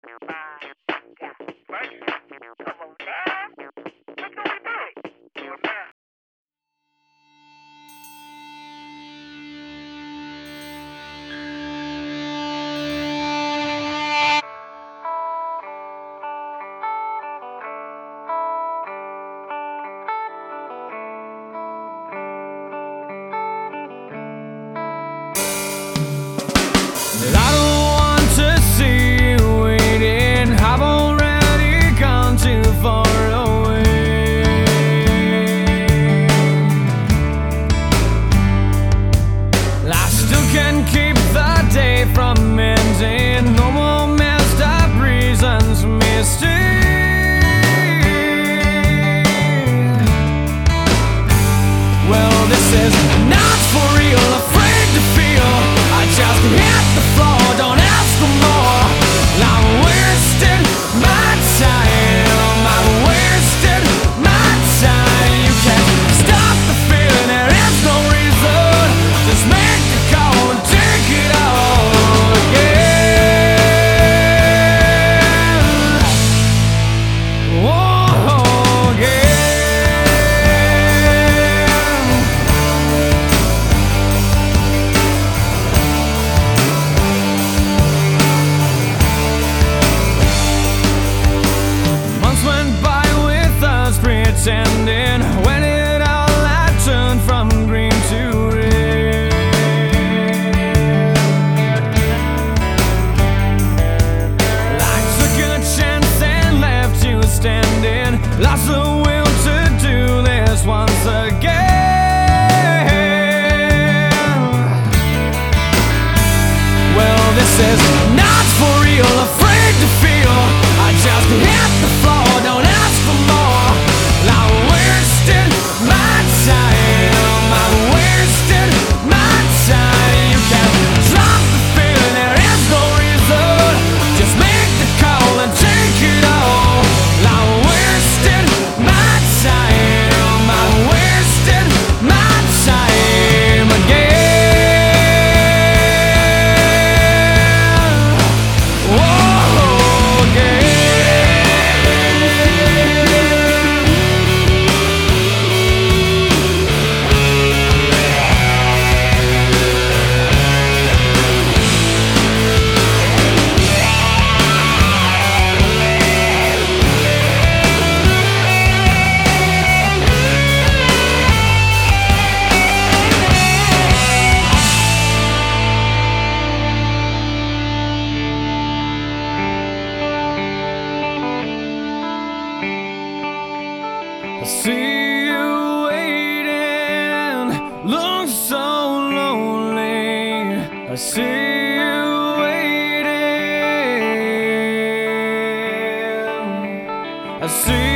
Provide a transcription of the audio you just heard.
I don't want to see you waiting. I've already gone too far away. I still can't keep the day from ending. No more messed up reasons for me to stay. Well, this is not for real. Afraid to feel. I just hit the floor, don't ask for more. I'm wasting my time, I'm wasting my time. You can't stop the feeling, there is no reason. Just make the call and take it all again. Whoa, again. Pretending when it all had turned from green to red. I took a chance and left you standing. Lost the will to do this once again. Well, this is not for real. Afraid to feel. I just hit the floor, don't ask for more. I'm wasting my time, I'm wasting my time. You can't drop the feeling, there is no reason. Just make the call and take it all. I'm wasting my time, I'm wasting my time again. Whoa, again. I see you waiting, look so lonely. I see you waiting. I see